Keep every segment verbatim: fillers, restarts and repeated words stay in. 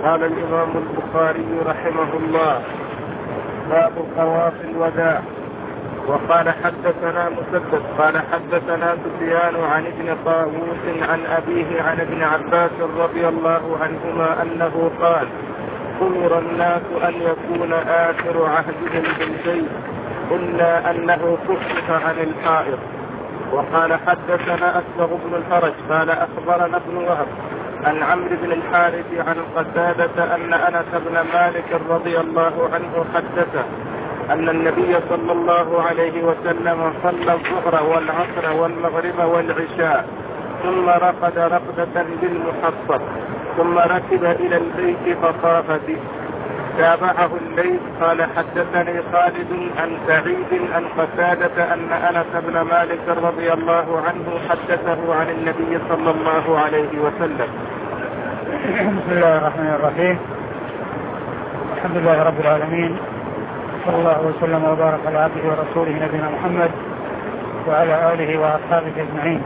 قال الإمام البخاري رحمه الله: باب طواف الوداع. وقال حدثنا مسدد قال حدثنا سفيان عن ابن طاووس عن أبيه عن ابن عباس رضي الله عنهما أنه قال: أمر الناس أن يكون آخر عهدهم بالبيت إلا أنه خفف عن الحائط. وقال حدثنا أسبغ بن الفرج قال أخبرنا ابن وهب عن عمرو بن الحارث عن قتادة أن أنس بن مالك رضي الله عنه حدثه أن النبي صلى الله عليه وسلم صلى الظهر والعصر والمغرب والعشاء ثم رقد رقدة بالمحصب ثم ركب إلى البيت فطاف به. تابعه الليث قال حدثني خالد عن سعيد عن قتادة أن أنس بن مالك رضي الله عنه حدثه عن النبي صلى الله عليه وسلم. بسم الله الرحمن الرحيم. الحمد لله رب العالمين، صلى الله وسلم وبارك على عبده ورسوله نبينا محمد وعلى آله وأصحابه أجمعين.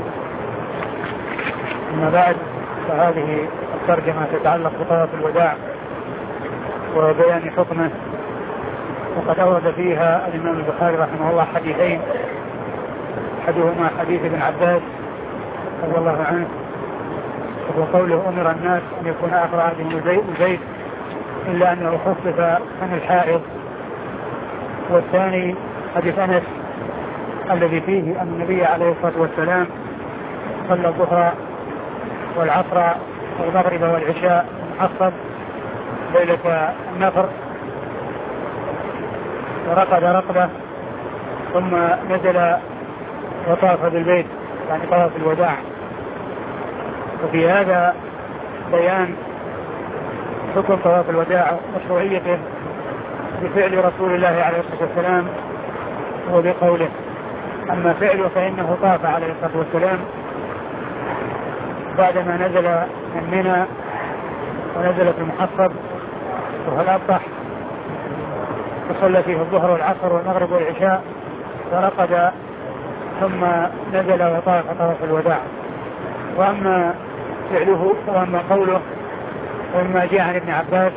أما بعد، فهذه الترجمة تتعلق بطواف الوداع وبيان حكمه، وقد أورد فيها الإمام البخاري رحمه الله حديثين، أحدهما حديث ابن عباس رضي الله عنه وهو قوله: أمر الناس أن يكون آخر عهدهم البيت إلا أنه خفف عن الحائض. والثاني حديث أنس الذي فيه أن النبي عليه الصلاة والسلام صلى الظهر والعصر والمغرب والعشاء محصب ليلة النفر ورقد رقبة ثم نزل وطاف بالبيت، يعني طواف الوداع. وفي هذا بيان حكم طواف الوداع ومشروعيته بفعل رسول الله عليه الصلاة والسلام وبقوله. أما فعله فإنه طاف عليه الصلاة والسلام بعدما نزل من منى ونزل في المحصب وهو الأبطح، وصلى فيه الظهر والعصر والمغرب والعشاء ورقد ثم نزل وطاف طواف الوداع. وأما فعله وأما قوله ومما جاء عن ابن عباس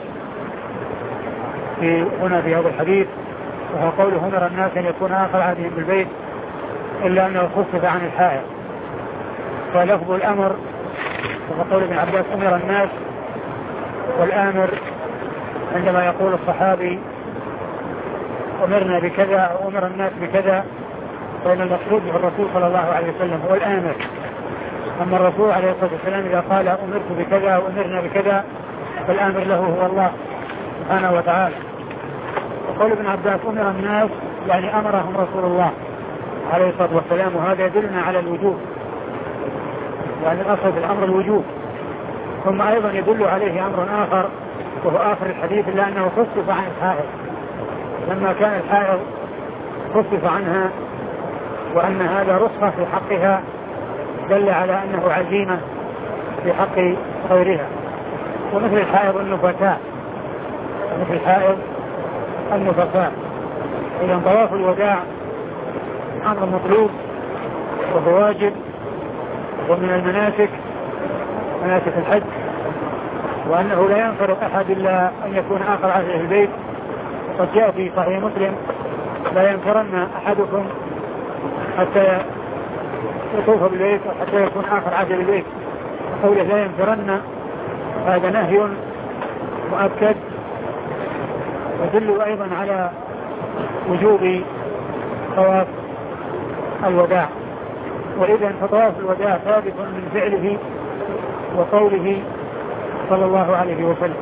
في هنا في هذا الحديث وهو قوله: أمر الناس أن يكون آخر عهدهم بالبيت إلا أنه خفف عن الحائض. فلفظ الأمر وهو قول ابن عباس: أمر الناس، والآمر عندما يقول الصحابي أمرنا بكذا أو أمر الناس بكذا فإن المقصود به الرسول صلى الله عليه وسلم هو الآمر. أما الرسول عليه الصلاة والسلام إذا قال أمرت بكذا أو أمرنا بكذا فالآمر له هو الله سبحانه وتعالى. وقول ابن عباس أمر الناس يعني أمرهم رسول الله عليه الصلاة والسلام، وهذا يدلنا على الوجوب، يعني الأصل في الأمر الوجوب. ثم أيضا يدل عليه أمر آخر وهو آخر الحديث إلا أنه خفف عن الحائض، لما كان الحائض خفف عنها وأن هذا رخصة في حقها دل على أنه عزيمة في حق غيرها. ومثل الحائض النفساء مثل الحائض النفساء إذا طواف الوداع أمر مطلوب وهو واجب ومن المناسك مناسك الحج، وأنه لا ينصرف أحد إلا أن يكون آخر عهده البيت. وقد جاء في صحيح مسلم: لا ينفرن أحدكم حتى يطوف بالبيت وحتى يكون آخر عهده البيت. قوله لا ينفرن هذا نهي مؤكد يدل أيضا على وجوب طواف الوداع. وإذا فطواف الوداع ثابت من فعله وقوله صلى الله عليه وسلم.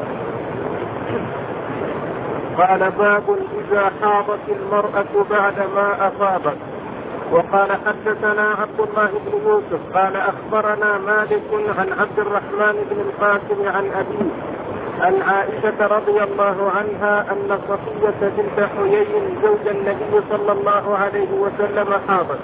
قال: باب إذا حاضت المرأة بعد ما أصابت. وقال حدثنا عبد الله بن يوسف قال أخبرنا مالك عن عبد الرحمن بن القاسم عن أبيه عن عائشة رضي الله عنها أن صفية بنت حيي زوج النبي صلى الله عليه وسلم حاضت.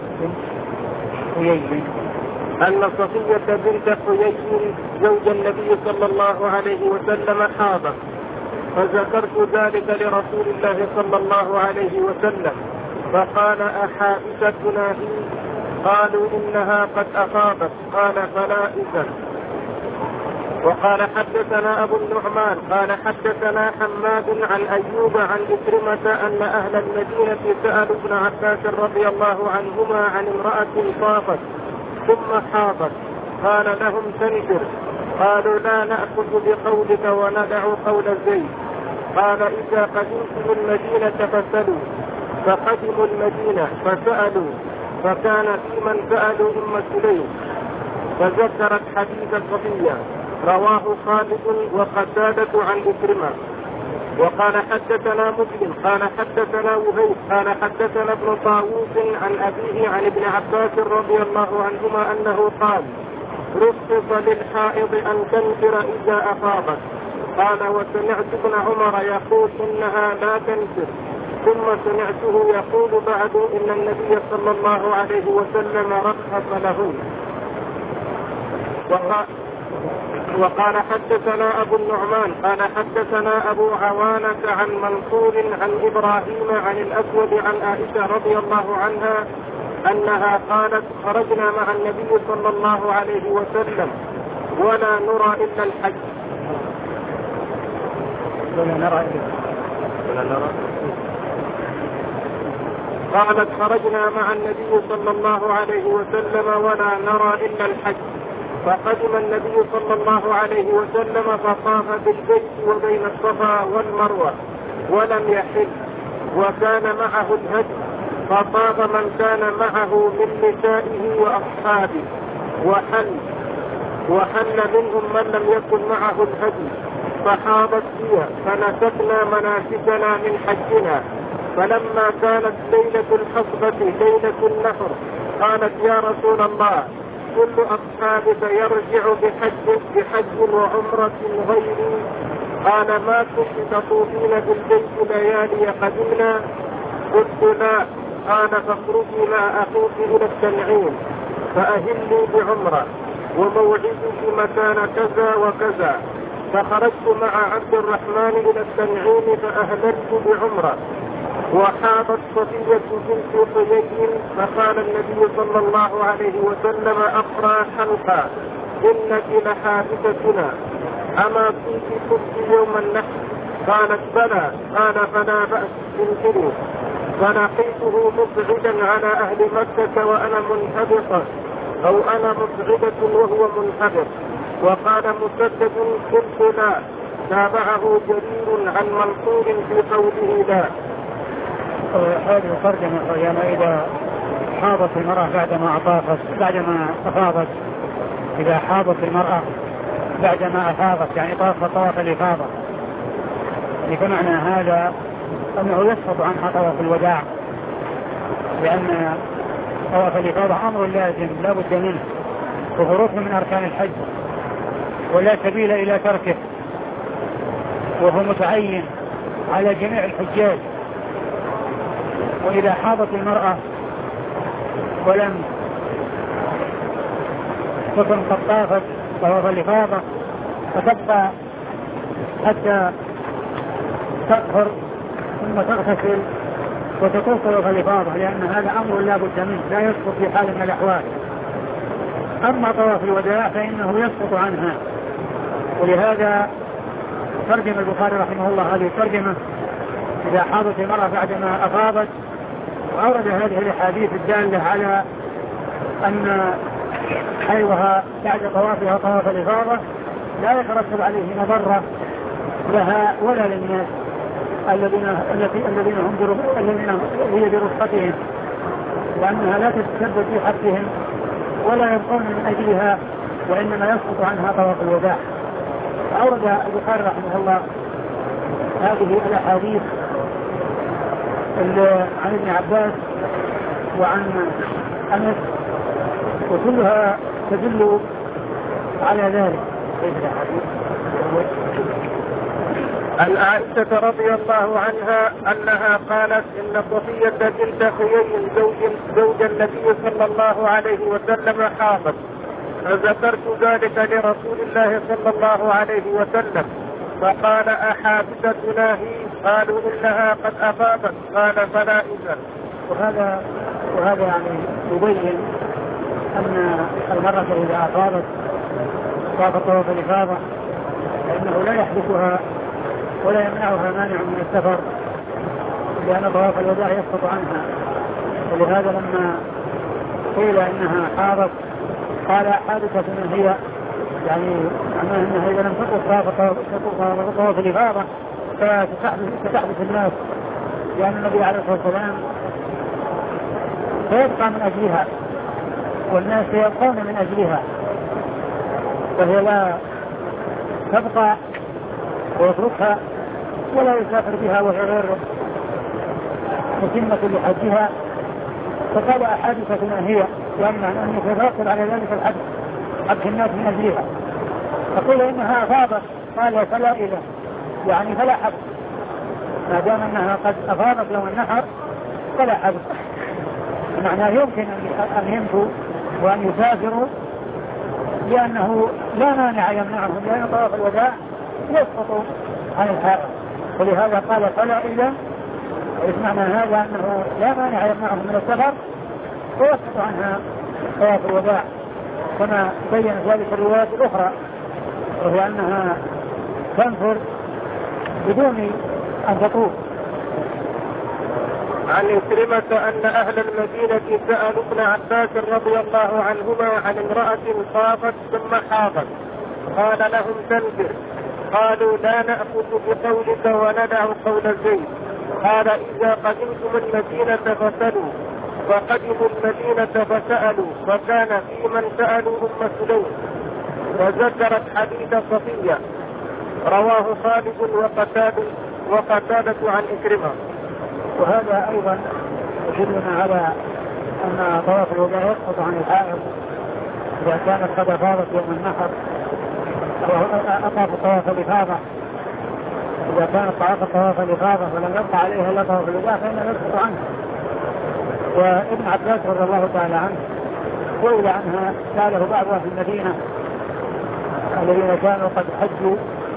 أن صفية بنت حيي زوج النبي صلى الله عليه وسلم حاضت، فذكرت ذلك لرسول الله صلى الله عليه وسلم فقال: أحائستنا هي؟ قالوا: إنها قد أصابت. قال: فلا إذن. وقال حدثنا أبو النعمان قال حدثنا حماد عن أيوب عن إكرمة أن أهل المدينة سألوا ابن عباس رضي الله عنهما عن امرأة طافت ثم حاضت قال لهم تنكر. قالوا لا نأخذ بقولك وندع قول زيد. قال إذا قدمتم المدينة فسألوا. فقدموا المدينة فسألوا فكان في من سألوا أم سليم فذكرت حديث الصبية رواه خالد وقتادة عن إكرمة. وقال حدثنا مسلم قال حدثنا وهيب قال حدثنا ابن طاووس عن أبيه عن ابن عباس رضي الله عنهما أنه قال رخص للحائض أن تنكر إذا أفاضت. قال وسمعت ابن عمر يقول إنها لا تنكر ثم سمعته يقول بعد إن النبي صلى الله عليه وسلم رخص له. وقال وقال حدثنا أبو النعمان قال حدثنا أبو عوانة عن منصور عن إبراهيم عن الأسود عن عائشة رضي الله عنها أنها قالت خرجنا مع النبي صلى الله عليه وسلم ولا نرى إلا الحج. ولا نرى ولا نرى قالت خرجنا مع النبي صلى الله عليه وسلم ولا نرى إلا الحج. فقدم النبي صلى الله عليه وسلم فطاف بالبيت وبين الصفا والمروة ولم يحل وكان معه الهدي فطاف من كان معه من نسائه وأصحابه وحل وحل منهم من لم يكن معه الهدي فحاضت هي فنسكنا مناسكنا من حجنا. فلما كانت ليلة الحصبة ليلة النحر قالت يا رسول الله كل أصحابك يرجع بحج, بحج وعمرة غيري. قال ما كنت تطوفين بالبيت ليالي قدمنا؟ قلت لا. قال فاخرجي مع أخوك إلى التنعيم فأهلي بعمرة وموعدك مكان كذا وكذا. فخرجت مع عبد الرحمن إلى التنعيم فأهللت بعمرة. وحاضت صفية بنت حيي فقال النبي صلى الله عليه وسلم أقرأ حلقا إنك لحادثتنا أما كنت كنت يوم النحر؟ قالت بلى. قال فلا بأس انزلوا. فلقيته مصعدا على أهل مكة وأنا منحبطة أو أنا مصعدة وهو منحبط. وقال مسدد قلت لا. تابعه جرير عن منصور في قوله لا. هذه الترجمة يعني إذا حاضت المرأة بعدما أطافت بعدما أفاضت إذا حاضت المرأة بعدما أفاضت يعني طاف طواف الإفاضة فمعنى هذا أنه يسقط عنها طواف الوداع لأن طواف الإفاضة أمر لازم لا بد منه وهو ركن من أركان الحج ولا سبيل إلى تركه وهو متعين على جميع الحجاج. وإذا حاضت المرأة ولم تكن قد طافت طواف الإفاضة فتبقى حتى تطهر ثم تغتسل وتطوف طواف الإفاضة لأن هذا أمر لا بد منه لا يسقط في حال من الأحوال. أما طواف الوداع فإنه يسقط عنها. ولهذا ترجم البخاري رحمه الله هذه الترجمة إذا حاضت المرأة بعدما أفاضت وأورد هذه الأحاديث الدالة على أن حيضها بعد طوافها طواف الإفاضة لا يترتب عليه مضرة لها ولا للناس الذين الذين هم الذين هي برفقتهم لأنها لا تتسبب في حقهم ولا يبقون من أجلها وإنما يسقط عنها طواف الوداع. أورد البخاري رحمه الله هذه الأحاديث عن ابن عباس وعن أنس وكلها تدل على ذلك. عن عائشة رضي الله عنها أنها قالت إن صفية بنت حيي زوج, زوج النبي صلى الله عليه وسلم حاضت فذكرت ذلك لرسول الله صلى الله عليه وسلم فقال أحادثتنا هي؟ قالوا إنها قد أفاضت. قال فلا إذن. وهذا وهذا يعني يبين أن المرأة إذا أفاضت طاف طواف الإفاضة فإنه لا يحدثها ولا يمنعها مانع من السفر لأن طواف الوداع يسقط عنها. ولهذا لما قيل إنها حاضت قال حادثة من هي يعني معناه أنها إذا لم تطوف طواف الإفاضة فتحدث الناس لأن النبي عليه الصلاة والسلام سيبقى من أجلها والناس يبقون من أجلها فهي لا تبقى ويتركها ولا يسافر بها وهي غير متمة لحجها. فقال حادثة ما هي لأن أنه سيترتب على ذلك الحج حج الناس من أجلها. فقيل إنها أفاضت قال فلا إله يعني فلا حج ما دام أنها قد أفاضت يوم النحر فلا حج. معناه يمكن أن يمشوا وأن يسافروا لأنه لا مانع يمنعهم لأن طواف الوداع يسقط عن الحائض. ولهذا قال فلا إله معنى هذا أنه لا مانع يمنعهم من السفر ويسقط عنها طواف الوداع كما بين ذلك الروايات الأخرى وهي أنها تنفر بدون أن تطوف. عن عكرمة أن أهل المدينة سألوا ابن عباس رضي الله عنهما عن امرأة طافت ثم حاضت قال لهم تنفر قالوا لا نأخذ بقولك وندع قول زيد قال إذا قدمتم المدينة فسألوا فقدموا المدينة فسألوا وكان في من سألوا أم سليم وذكرت حديث صفية رواه خالد وقتادة وقتادة عن عكرمة. وهذا أيضا يدلنا على أن طواف الوداع يسقط عن الحائض إذا كانت قد أفاضت يوم النحر وأطاف طواف الإفاضة. إذا كانت طواف طواف الإفاضة ولم يبقى عليها إلا طواف الوداع فإنه يسقط عنه. وابن عباس رضي الله تعالى عنه سئل عنها سأله بعض في المدينة الذين كانوا قد حجوا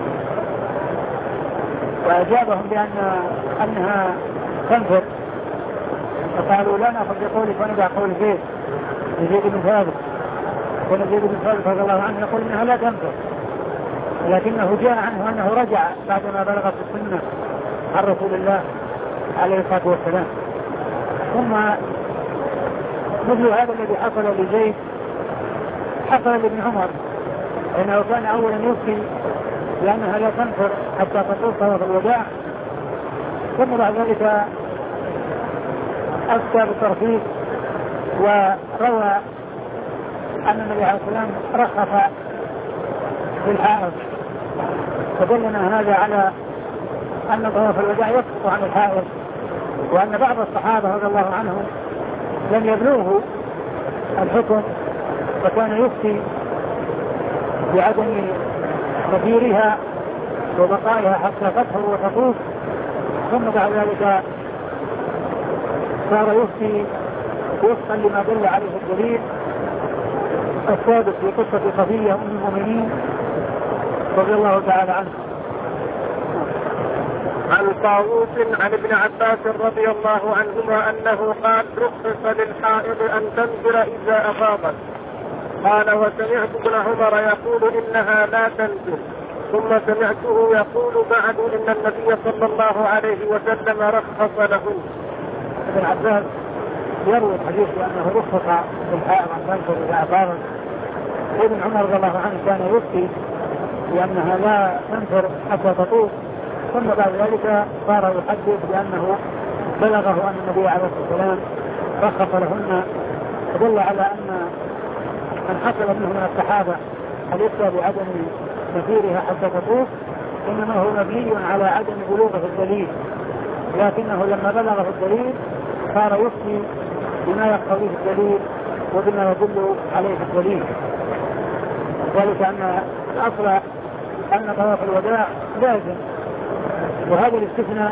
وأجابهم بأن أنها تنفر فقالوا لا نأخذ بقولك وندع قول زيد زيد بن ثابت ونزيد بن ثابت رضي الله عنه يقول إنها لا تنفر لكنه جاء عنه أنه رجع بعدما بلغت السنة عن رسول الله عليه الصلاة والسلام. ثم مثل هذا الذي حصل لزيد حصل لابن عمر لأنه كان أولا يفتي لأنها لا تنفر حتى تطوف طواف الوداع ثم بعد ذلك أفتى بالترخيص وروى أن النبي عليه الصلاة والسلام رخص في الحائض. فدلنا هذا على أن طواف الوداع يسقط عن الحائض وأن بعض الصحابة رضي الله عنهم لم يبلغوا الحكم فكان يفتي بعدم تغييرها وبقائها حتى تطهر وتطوف ثم بعد ذلك صار يفتي وفقا لما دل عليه الدليل الثابت في قصة صفية أم المؤمنين رضي الله تعالى عنه. عن طاووس عن ابن عباس رضي الله عنهما أنه قال رخص للحائض أن تنزل إذا أفاضت قال وسمعت ابن عمر يقول إنها لا تنزل ثم سمعته يقول بعد إن النبي صلى الله عليه وسلم رخص لهن. ابن عباس يروي الحديث بأنه رخص للحائض أن تنزل إذا أفاضت ابن عمر رضي الله عنه كان يفتي بأنها لا تنفر حتى تطوف ثم بعد ذلك صار يحدث بأنه بلغه أن النبي عليه الصلاة والسلام رخص لهن فدل على أن من حصل منه من الصحابة الإفتاء بعدم مسيرها حتى تطوف إنما هو مبني على عدم بلوغه الدليل لكنه لما بلغه الدليل صار يفتي بما يقتضيه الدليل وبما يدل عليه الدليل. ذلك أن الأصل أن طواف الوداع لازم وهذا الاستثناء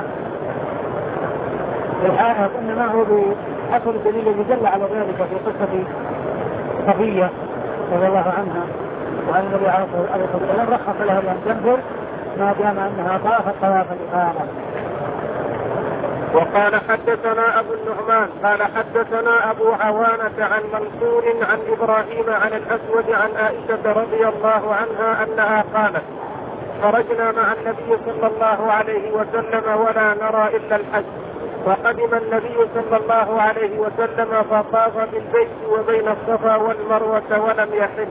للحائض إنما هو بحصل الدليل الذي دل على ذلك في قصة صفية رضي الله عنها وأن النبي عليه الصلاة والسلام رخص لها بأن تنفر ما دام أنها طافت طواف الإفاضة. وقال حدثنا أبو النعمان قال حدثنا أبو عوانة عن منصور عن إبراهيم عن الأسود عن عائشة رضي الله عنها أنها قالت خرجنا مع النبي صلى الله عليه وسلم ولا نرى إلا الحج فقدم النبي صلى الله عليه وسلم فطاف بالبيت وبين الصفا والمروة ولم يحل.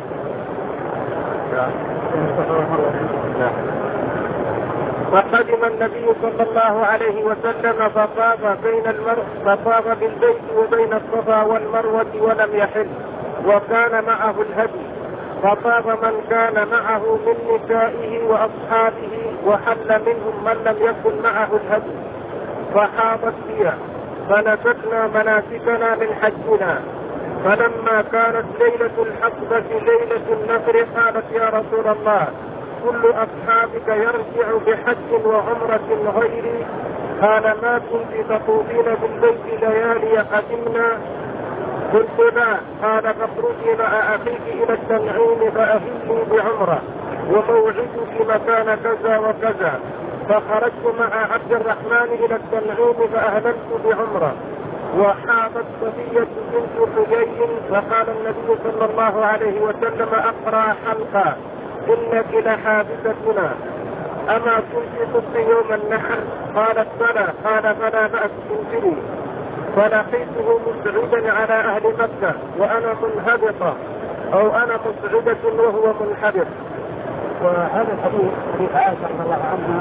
فقدم النبي صلى الله عليه وسلم فطاف بين المر... فطاف بالبيت وبين الصفا والمروة ولم يحل وكان معه الهدي فطاف من كان معه من نسائه وأصحابه وحل منهم من لم يكن معه الهدي فحاضت بها فنسكنا مناسكنا من حجنا. فلما كانت ليلة الحقبة ليلة النفر قالت يا رسول الله كل أصحابك يرجع بحج وعمرة غيري؟ قال ما كنت تطوفين بالبيت ليالي قدمنا؟ قلت لا. قال فاخرجي مع أخيك إلى التنعيم فأهلي بعمرة وموعدك مكان كذا وكذا. فخرجت مع عبد الرحمن إلى التنعيم فأهللت بعمرة وحاضت صفية بنت حيي فقال النبي صلى الله عليه وسلم أقرأ حلقا إنك لحادثتنا أما كنت صدت يوم النحر؟ قالت بلى. قال فلا بأس انزلي. فلقيته مسعودا على أهل مكة وأنا منهبطة أو أنا مسعودة وهو منحبط. وهذا الحديث حديث عائشة رضي الله عنها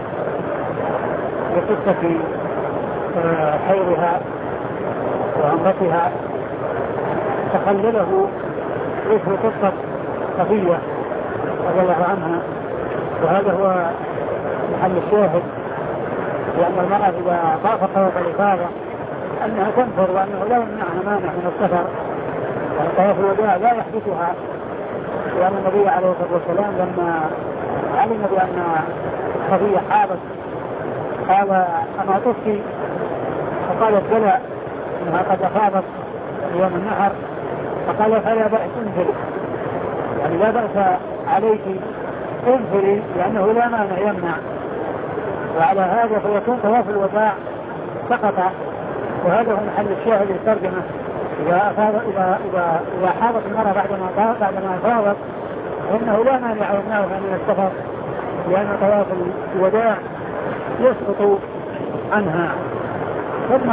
بقصة حيضها وعمرتها تخلله مثل قصة صفية رضي الله عنها. وهذا هو محل الشاهد لأن المرأة إذا طافت طواف الإفاضة أنها تنفر وأنه لا يمنعها مانع من السفر وطواف الوداع لا يحدثها لأن النبي عليه الصلاة والسلام لما علم بأن صفية حاضت قال أما طفتي؟ فقالت بلى إنها قد أفاضت يوم النحر. فقال فلا بأس انفري يعني لا بأس عليك انفري لأنه لا مانع يمنع. وعلى هذا فيكون طواف الوداع سقط. وهذا هو محل الشاهد للترجمة. إذا أفاض إذا إذا إذا حاضت المرأة بعدما طافت بعدما أفاضت فإنه لا مانع يمنعها من السفر لأن طواف الوداع يسقط عنها. ثم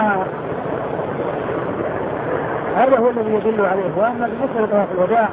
هذا هو الذي يدل عليه. وأما بالنسبة لطواف الوداع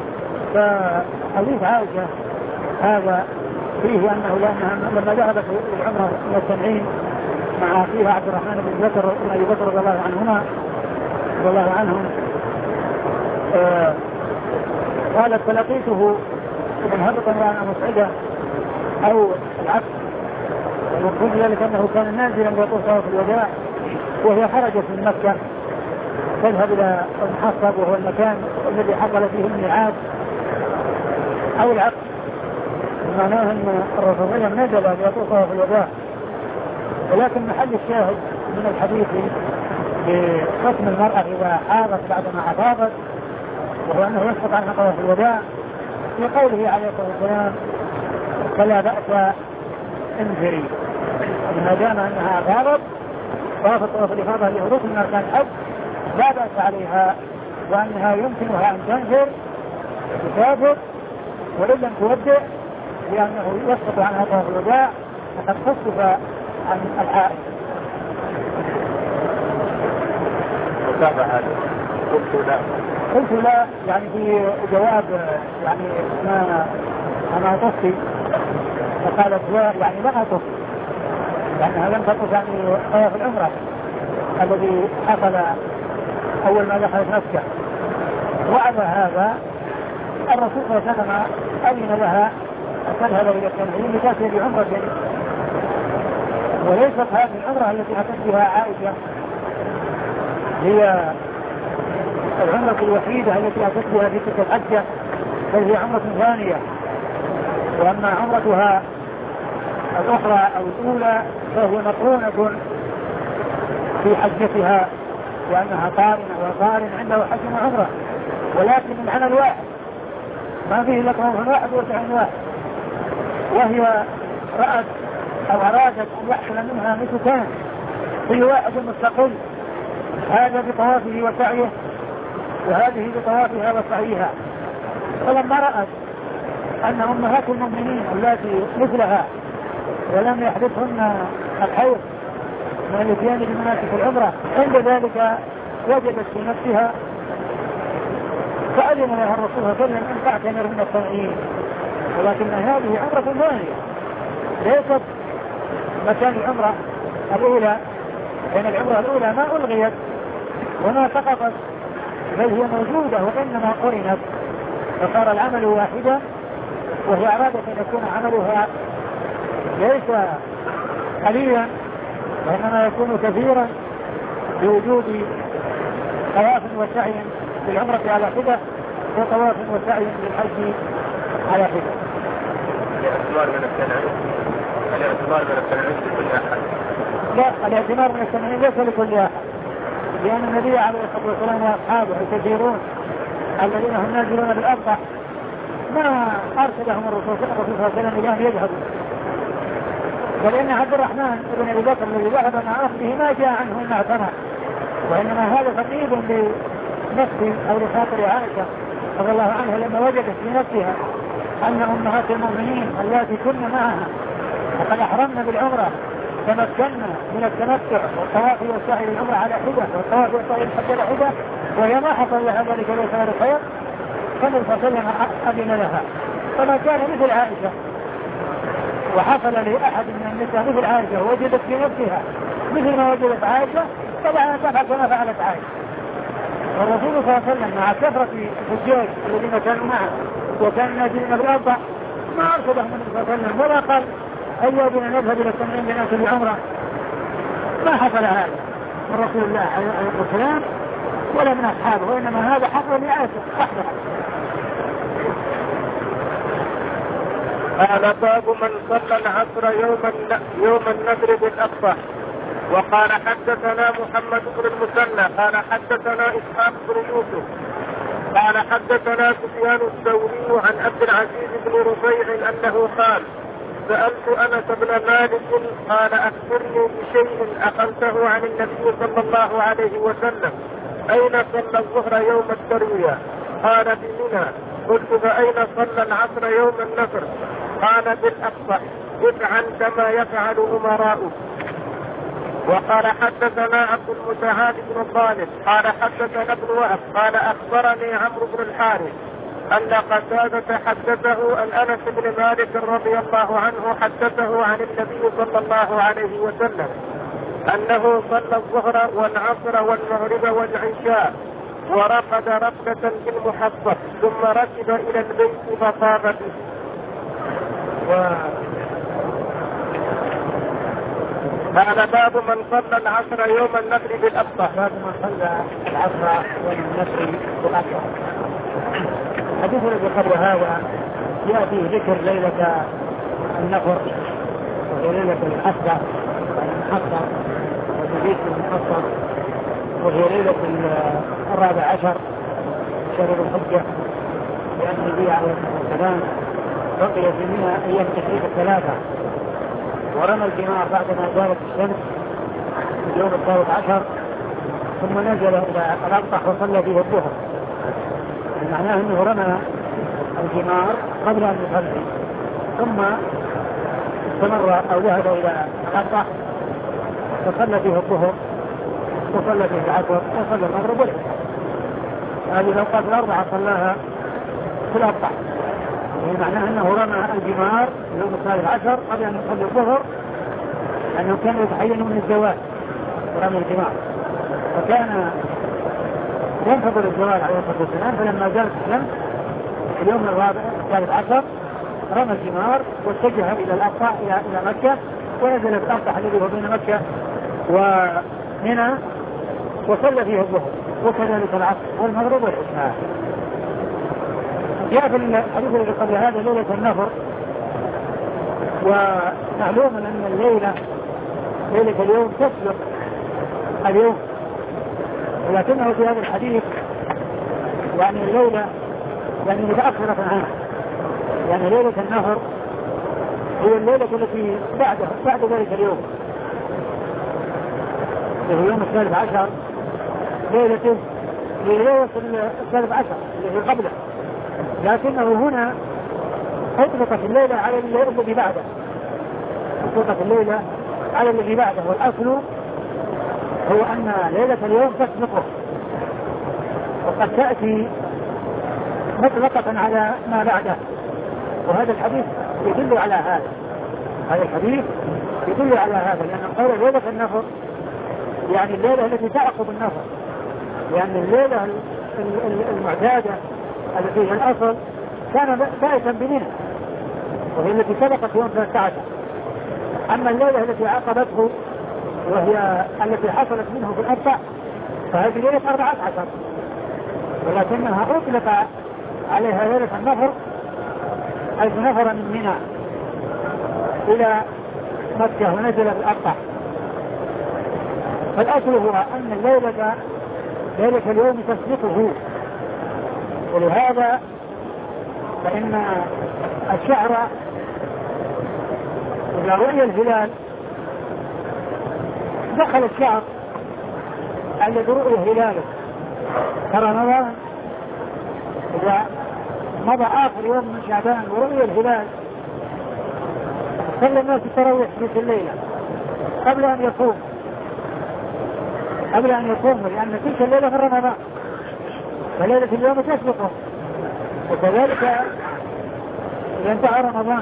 فحديث عائشة هذا فيه أنه لأنها لما ذهبت العمرة إلى التنعيم مع فيها عبد الرحمن بن بكر بن أبي بكر رضي الله عنهما رضي الله عنهم آه قالت فلقيته منهبطا وأنا مسعدة أو العكس. وقلت ذلك أنه كان نازلا يطوف طواف الوداع وهي خرجت من مكة تذهب إلى المحصب وهو المكان الذي حصل فيه الميعاد أو العكس. معناه أن الرسول صلى الله عليه وسلم نزل يطوف طواف الوداع. ولكن محل الشاهد من الحديث بحكم المرأة إذا حاضت بعدما أفاضت وهو أنه يسقط عنها طواف الوداع في قوله عليه الصلاة والسلام فلا بأس انفري ما دام أنها أفاضت طافت طواف الإفاضة لهروب من أركان الحج لا بأس عليها وأنها يمكنها أن تنفر تسافر وإن لم تودع لأنه يسقط عنها طواف الوداع فقد خفف عن الحائض. وتابع هذا قلت لا قلت لا يعني في جواب يعني ما أنا أطفي فقالت لا يعني لا أطف لأنها لم تطف يعني طواف العمرة الذي حصل أول ما دخلت مكة. وعلى هذا الرسول صلى الله عليه وسلم أذن لها أن تذهب إلى التنعيم لتأتي بعمرة وليست هذه العمرة التي أتت بها عائشة هي العمرة الوحيدة التي أتت بها في تلك الحجة بل هي عمرة ثانية. وأما عمرتها الأخرى أو الأولى فهي مقرونة في حجتها وأنها قارنة وقارن عنده حج وعمرة ولكن من عمل واحد ما فيه لك موضوع واحد وسعين واحد. وهي رأت أو أرادت أن يحصل منها نسكان في واحد مستقل، هذا بطوافه وسعيه وهذه بطوافها وسعيها. فلما رأت أن أمهات المؤمنين التي مثلها ولم يحدثهن الحيض من الاتيان بمناسك العمرة عند ذلك وجدت في نفسها فأذن لها الرسول صلى الله عليه وسلم أن تعتمر من الصنعين، ولكن هذه عمرة ثانية ليست مكان العمرة الأولى، لأن العمرة الأولى ما ألغيت وما سقطت بل هي موجودة وإنما قرنت فصار العمل واحدا، وهي أرادت أن يكون عملها ليس قليلا وإنما يكون كثيرا بوجود طواف وسعي للعمرة على حدة وطواف وسعي للحج على حدة. الاعتبار من التنعيم الاعتبار من التنعيم لكل أحد؟ لا، الاعتبار من التنعيم ليس لكل أحد، لأن النبي عليه الصلاة والسلام وأصحابه الكثيرون الذين هم نازلون بالأرض ما أرسلهم الرسول صلى الله عليه وسلم إلى أن يذهبوا، ولأن عبد الرحمن بن أبي بكر الذي ذهب مع أخته ما جاء عنه إلا اعتمر، وإنما هذا تقييد لنفسه أو لخاطر عائشة رضي الله عنها لما وجدت في نفسها أن أمهات المؤمنين التي كن معها وقد أحرمنا بالعمرة تمكنا من التمتع والطواف والسعي للعمرة على حدة والطواف والسعي للحج على حدة وهي ما حصل لها ذلك ليس غير خير، فالنبي صلى الله عليه وسلم أذن لها. فما كان مثل عائشة وحصل لأحد من النساء مثل عائشة ووجدت في نفسها مثل ما وجدت عائشة طبعا تفعل كما فعلت عائشة. والرسول صلى الله عليه وسلم مع كثرة الحجاج الذين كانوا معه وكانوا نازلين بالأرض ما أرشدهم النبي صلى الله عليه وسلم ولا قال هيا بنا نذهب إلى التنعيم بناس العمرة، ما حصل هذا من رسول الله عليه الصلاة والسلام ولا من أصحابه، وإنما هذا حصل لعائشة وحدها. قال باب من صلى العصر يوم يوم النذر بالأقصى. وقال حدثنا محمد بن المثنى قال حدثنا إسحاق بن يوسف قال حدثنا سفيان الثوري عن عبد العزيز بن رفيع أنه قال سألت أنس بن مالك قال أخبرني بشيء أخذته عن النبي صلى الله عليه وسلم أين صلى الظهر يوم التروية؟ قال بمنى. قلت فأين صلى العصر يوم النصر؟ قال بالأقصى. افعل كما يفعل أمراؤه. وقال حدثنا عبد المتعال بن طالب قال حدثنا ابن وهب قال أخبرني عمرو بن الحارث أن قتادة حدثه أن أنس بن مالك رضي الله عنه حدثه عن النبي صلى الله عليه وسلم أنه صلى الظهر والعصر والمغرب والعشاء ورقد رقدة في المحصب ثم ركب إلى البيت فطاف به. هذا باب من صلى العصر يوم النفر بالأقصى. باب من صلى العصر يوم النفر بالأقصى. حديث الذي قبل هذا يأتي ذكر ليلة النفر وهي ليلة الحصة المحصر وتبيت المحصر وهي ليلة الرابع عشر شهر الحجة، لأن النبي عليه الصلاة والسلام بقي في منى أيام تشريق الثلاثة ورمى الجمار بعدما زالت الشمس في اليوم الثالث عشر ثم نزل إلى الأبطح وصلى فيه الظهر، معناه أنه رمى الجمار قبل أن يصلي ثم استمر أو ذهب إلى الأبطح وصلى فيه الظهر وصلى فيه العصر وصلى المغرب والعشاء. هذه الأوقات الأربعة صلاها في الأبطح، يعني معناه أنه رمى الجمار يوم الثالث عشر قبل أن يصلي الظهر، أنه كان يتحين من الزوال رمى الجمار، فكان ينتظر الزوال عليه الصلاة والسلام، فلما زالت الشمس اليوم الرابع الثالث عشر رمى الجمار واتجه إلى الأقصى إلى إلى مكة ونزل بالأبطح الذي هو بين مكة ومنى وصلى فيه الظهر وكذلك العصر والمغرب والعشاء. جاء في الحديث الذي قبل هذا ليلة النفر، ومعلوم أن الليلة ليلة اليوم تسبق اليوم، ولكنه في هذا الحديث يعني الليلة يعني متأخرة عنها، يعني ليلة النفر هي الليلة التي بعد بعد ذلك اليوم، وهو يوم الثالث عشر ليلته ليلة الثالث عشر الذي قبله، لكنه هنا أطلقت الليلة على الذي بعده، أطلقت الليلة على الذي بعده، والأصل هو أن ليلة اليوم تسبقه، وقد تأتي مطلقة على ما بعده، وهذا الحديث يدل على هذا هذا الحديث يدل على هذا لأن قول ليلة النفر يعني الليلة التي تعقب النفر، لأن الليلة المعتادة التي هي الأصل كان بائتا بمنى وهي التي سبقت يوم ثلاثة عشر، أما الليلة التي عقبته وهي التي حصلت منه في الأربع فهذه ليلة أربعة عشر، ولكنها أطلق عليها ليلة النفر حيث نفر من منى إلى مكة ونزل بالأربع. فالأصل هو أن الليلة ليلة اليوم تسبقه، ولهذا فإن الشهر إذا رؤي الهلال دخل الشهر الذي رؤي هلاله كرمضان، إذا مضى آخر يوم من شعبان ورؤي الهلال صلى الناس التراويح في الليلة قبل أن يصوم قبل أن يصوم لأن تلك الليلة من رمضان، فليلة اليوم تسبقه. وكذلك إذا انتهى رمضان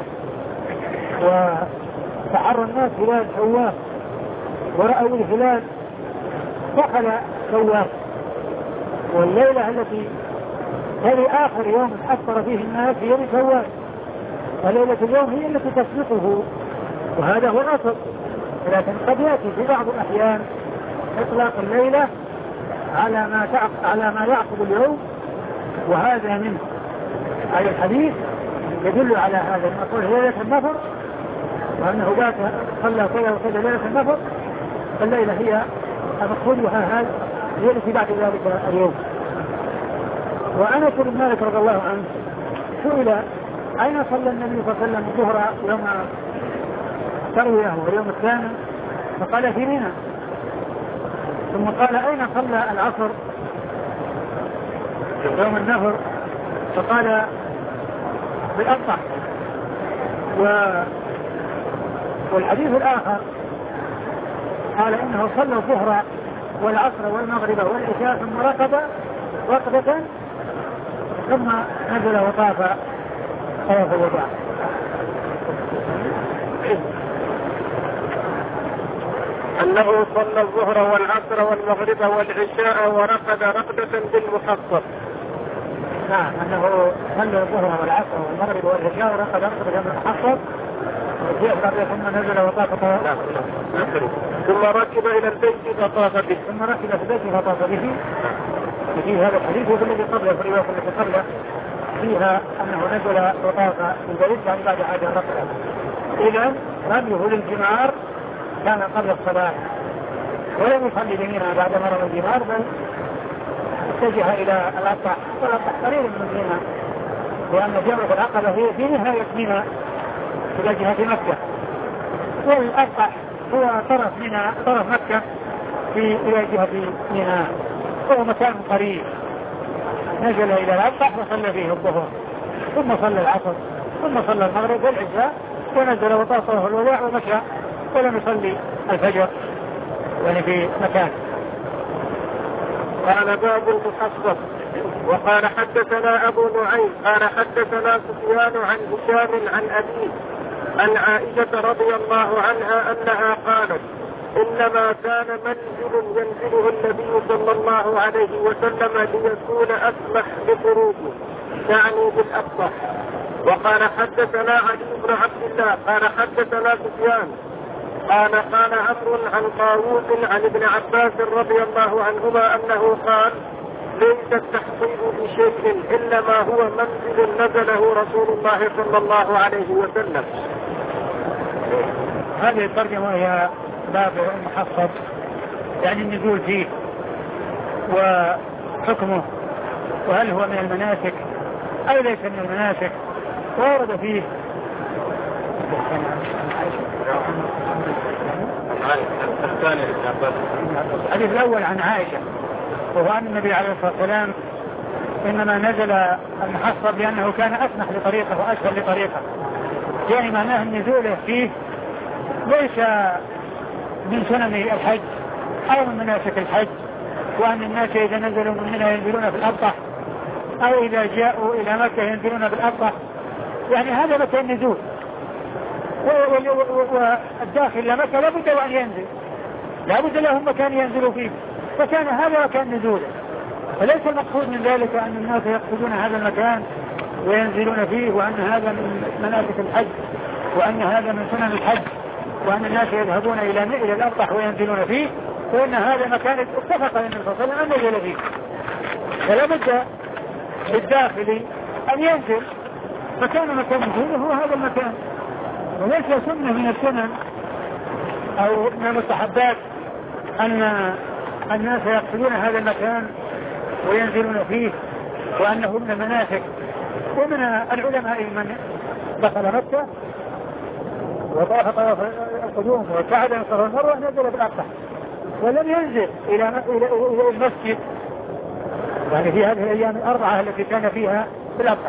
وتحرى الناس هلال شوال ورأوا الهلال دخل شوال، والليلة التي هذه آخر يوم أفطر فيه الناس في يوم شوال، وليلة اليوم هي التي تسبقه، وهذا هو الأصل. لكن قد يأتي في بعض الأحيان إطلاق الليلة على ما على ما يعقب اليوم، وهذا منه على الحديث يدل على هذا المقول ليلة النفر، وأنه بات صلى كذا وكذا ليلة النفر، فالليلة هي المقصود وهذا هي التي بعد ذلك اليوم. وأنس بن مالك رضي الله عنه سئل أين صلى النبي صلى الله عليه وسلم الظهر يوم ترويه واليوم الثاني؟ فقال في منى. ثم قال أين صلى العصر يوم النفر؟ فقال بالأبطح. و... والحديث الآخر قال إنه صلى الظهر والعصر والمغرب والعشاء ثم ركض ركضة ثم نزل وطاف طواف الوداع. أنه صلى الظهر والعصر والمغرب والعشاء ورقد رقدة بالمحصب. نعم أنه صلى الظهر والعصر والمغرب والعشاء ورقد رقدة بالمحصب ثم نزل وطاف طواف. ثم ركب إلى البيت فطاف به. ثم ركب إلى البيت فطاف به. في هذا الحديث وفي الذي قبله في الرواية التي قبله فيها أنه نزل وطاف بالبيت يعني بعد عادة ركبه. إذا رميه للجمار كان قبل الصلاة، ولم يصلي بمنى بعد مرة الجمار، بل اتجه إلى الأبطح، والأبطح قريب من منى لأن جمرة العقبة هي في نهاية منى إلى جهة مكة، والأبطح هو طرف منى طرف مكة في إلى جهة منى، هو مكان قريب. نزل إلى الأبطح وصلى فيه الظهر ثم صلى العصر ثم صلى المغرب والعشاء ونزل وطاف طواف الوداع ومشى ولم يصلي الفجر يعني في مكان. قال باب المحصب. وقال حدثنا أبو نعيم قال حدثنا سفيان عن هشام عن أبيه عن عائشة رضي الله عنها أنها قالت إنما كان منزل ينزله النبي صلى الله عليه وسلم ليكون أسمح بخروجه يعني بالأبطح. وقال حدثنا علي بن عبد الله قال حدثنا سفيان قال قال عمرو عن طاووس عن ابن عباس رضي الله عنهما أنه قال ليس التحصيل بشيء إلا ما هو منزل نزله رسول الله صلى الله عليه وسلم. هذه الترجمة هي باب المحصب يعني النزول فيه وحكمه، وهل هو من المناسك أو ليس من المناسك، ورد فيه الثاني الحديث الأول عن عائشة وهو أن النبي عليه الصلاة والسلام إنما نزل المحصب لأنه كان أسمح لطريقه وأسهل لطريقه، يعني معناه النزول فيه ليس من سنن الحج أو من مناسك الحج، وأن الناس إذا نزلوا من منى ينزلون في الأبطح أو إذا جاءوا إلى مكة ينزلون في الأبطح، يعني هذا مكان نزول، والداخل إلى مكة لابد وأن ينزل، لابد لهم مكان ينزلوا فيه، فكان هذا مكان نزوله، فليس المقصود من ذلك أن الناس يقصدون هذا المكان وينزلون فيه وأن هذا من مناسك الحج وأن هذا من سنن الحج وأن الناس يذهبون إلى إلى الأبطح وينزلون فيه، وأن هذا مكان اتفق النبي صلى الله عليه وسلم أن ينزل فيه، فلا بد بالداخل أن ينزل، فكان مكان نزوله هو هذا المكان، وليس سنة من السنن أو من المستحبات أن الناس يقصدون هذا المكان وينزلون فيه وأنه من المناسك. ومن العلماء من دخل مكة وطاف طواف القدوم وابتعد عن الصفا والمروة نزل في الأبطح ولم ينزل إلى إلى المسجد، يعني في هذه الأيام الأربعة التي كان فيها في الأبطح،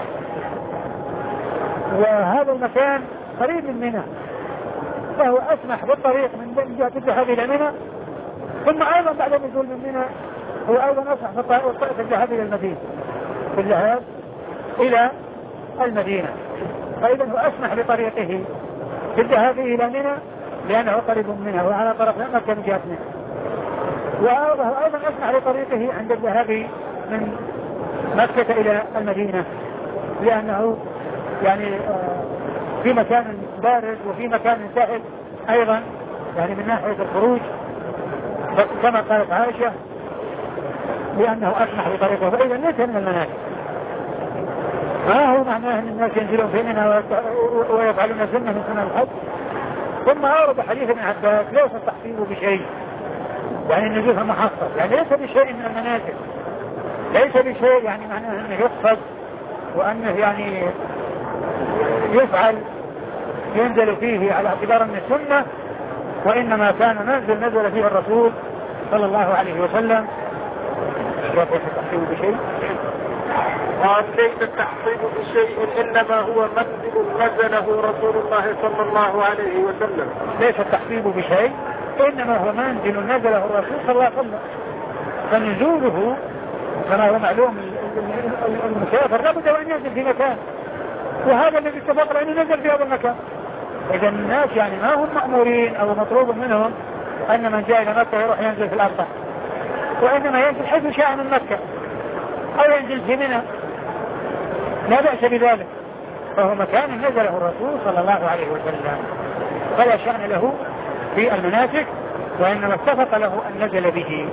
وهذا المكان قريب من منى فهو أسمح بالطريق من جهة الذهاب إلى منى، ثم أيضا بعد النزول من منى هو أيضا أسمح في الذهاب إلى المدينة في الذهاب إلى المدينة، فإذا هو أسمح بطريقه في الذهاب إلى منى لأنه قريب منها وعلى طرف مكة من جهة منى، وهو أيضا أسمح بطريقه عند الذهاب من مكة إلى المدينة لأنه يعني في مكان بارد وفي مكان سهل أيضا، يعني من ناحية الخروج كما قالت عائشة لأنه أسمح بطريقه، فإذا ليس من المناسك. ما هو معناه أن الناس ينزلون في منى ويفعلون سنة من سنة الحج. ثم أورد حديث ابن عباس ليس التحصيل بشيء، يعني النزول في المحصب يعني ليس بشيء من المناسك، ليس بشيء يعني معناه أنه يقصد وأنه يعني يفعل ينزل فيه على اعتبار من السنة، وإنما كان منزل نزل فيه الرسول صلى الله عليه وسلم. ليس التحصيل بشيء قال ليس التحصيل بشيء إنما هو منزل نزله رسول الله صلى الله عليه وسلم. ليس التحصيل بشيء إنما هو منزل نزله الرسول صلى الله عليه وسلم، فنزوله كما هو معلوم المسافر لابد أن ينزل في مكان، وهذا الذي اتفقنا أنه نزل في هذا المكان. إذا الناس يعني ما هم مأمورين أو مطلوب منهم أن من جاء إلى مكة يروح ينزل في الأبطح، وإنما ينزل حيث شاء من مكة أو ينزل في منى لا بأس بذلك، فهو مكان نزله الرسول صلى الله عليه وسلم فلا شأن له في المناسك، وإنما اتفق له أن نزل به.